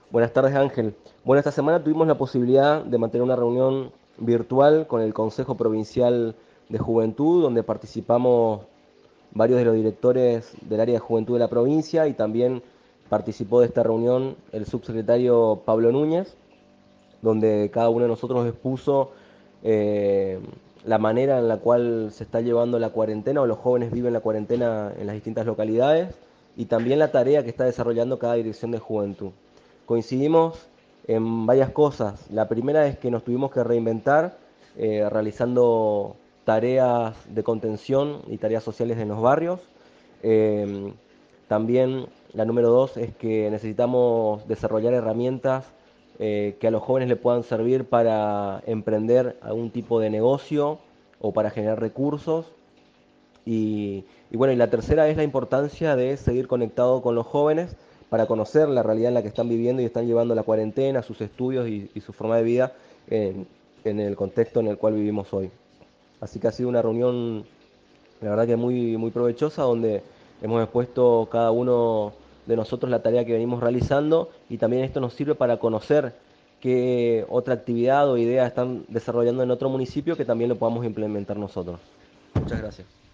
Buenas tardes, Ángel. Bueno, esta semana tuvimos la posibilidad de mantener una reunión virtual con el Consejo Provincial de Juventud, donde participamos varios de los directores del área de juventud de la provincia y también participó de esta reunión el subsecretario Pablo Núñez, donde cada uno de nosotros expuso eh, la manera en la cual se está llevando la cuarentena o los jóvenes viven la cuarentena en las distintas localidades y también la tarea que está desarrollando cada dirección de juventud. Coincidimos en varias cosas. La primera es que nos tuvimos que reinventar realizando tareas de contención y tareas sociales en los barrios. Eh, También la número dos es que necesitamos desarrollar herramientas que a los jóvenes le puedan servir para emprender algún tipo de negocio o para generar recursos. Y bueno, y la tercera es la importancia de seguir conectado con los jóvenes para conocer la realidad en la que están viviendo y están llevando la cuarentena, sus estudios y su forma de vida en, en el contexto en el cual vivimos hoy. Así que ha sido una reunión, la verdad que muy, muy provechosa, donde hemos expuesto cada uno de nosotros la tarea que venimos realizando y también esto nos sirve para conocer qué otra actividad o idea están desarrollando en otro municipio que también lo podamos implementar nosotros. Muchas gracias.